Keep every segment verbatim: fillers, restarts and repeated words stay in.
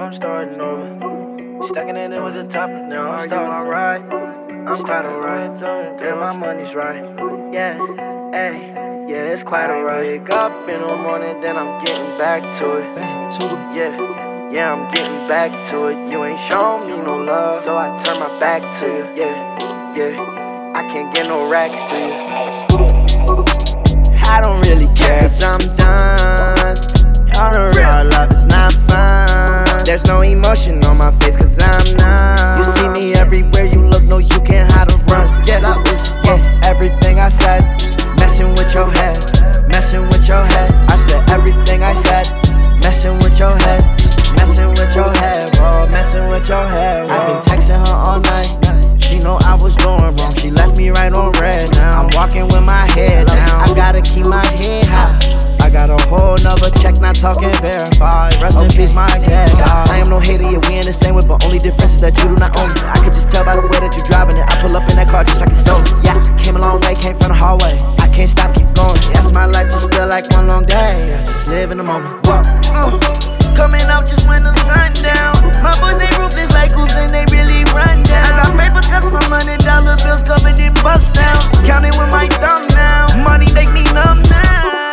I'm starting over. Stacking it in with the top, now I'm starting alright. I'm starting right, damn, my money's right. Yeah, hey, yeah, it's quite alright. Wake up in the morning, then I'm getting back to it. Back to it. Yeah, yeah, I'm getting back to it. You ain't showing me no love, so I turn my back to you. Yeah, yeah, I can't get no racks to you. I don't really care, cause I'm done. On the real, love is not fun. There's no emotion on my face, cause I'm numb. You see me everywhere you look, no, you can't hide or run. Yeah, that was, yeah, everything I said. Messing with your head, messing with your head. I said everything I said. Messing with your head, messing with your head, bro. Messing with your head, bro. I've been texting her all night. She know I was doing wrong. She left me right on red now. I'm walking with my head down. I gotta keep my head high. I got a whole nother check, not talking verified. Rest in peace, my cat. I am no hater, yeah, we in the same way, but only difference is that you do not own me. I could just tell by the way that you're driving it. I pull up in that car just like it's stolen. Yeah, came a long way, came from the hallway. I can't stop, keep going. Yes, my life just feel like one long day. I just live in the moment. Whoa. Uh, coming out just when the sun down. My boys, they ruthless like oops and they really run down. I got paper cuts from hundred dollar bills covered in bust downs. Counting with my thumb now. Money make me numb now.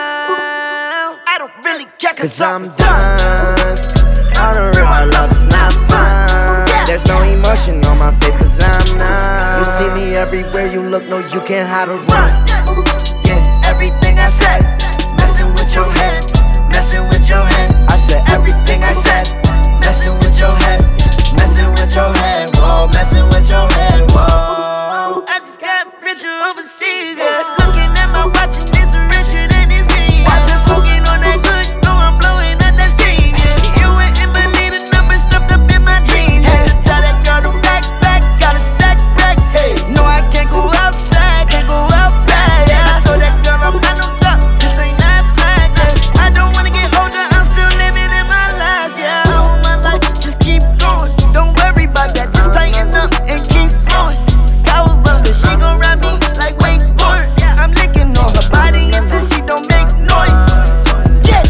I don't really care cause, cause I'm done. On the real, our love is not fun. There's no emotion on my face cause I'm numb. You see me everywhere you look, no, you can't hide or run. Yeah, everything I said. Messing with your head, messing with your head. I said everything I said. Messing with your head, messing with your head, whoa, messing with your head, whoa. I just got richer overseas, yeah. Looking at my watch and it's richer than it's green. I just smoking on that good, no, I'm blowing out that steam, yeah. You wouldn't believe the numbers stuffed up in my jeans. Had to tell that girl to back, back, gotta stack racks. Hey, no, I can't go outside, can't go out back, yeah. I told that girl I'm not no duck, this ain't that flag, yeah. I don't wanna get older, I'm still living in my life, yeah. Just keep going, don't worry about that. Just tighten up and keep flowing. Cowabunga, she gon' ride me like wakeboard. I'm licking on her body until she don't make noise. Yeah,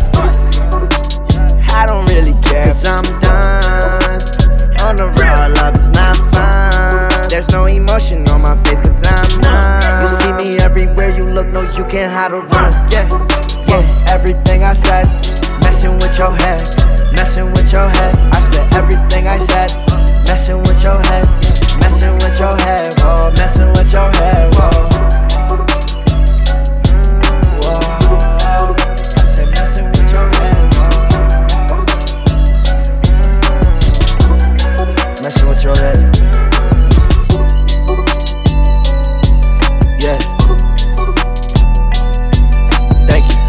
I don't really care cause I'm done. On the real, love is not fun. There's no emotion on my face cause I'm numb. You see me everywhere you look, no, you can't hide or run. Yeah, yeah, everything I said. Messing with your head, messing with your head. I said everything I said. Messing with your head, messing with your head, whoa, messing with your head, whoa. Whoa, I said messing with your head, whoa. Messing with your head. Yeah. Thank you.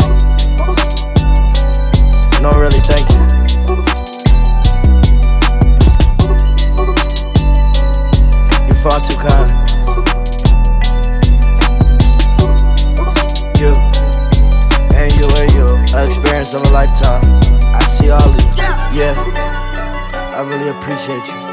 No, really, thank you. Far too kind. You and you and you, an experience of a lifetime. I see all of you. Yeah, I really appreciate you.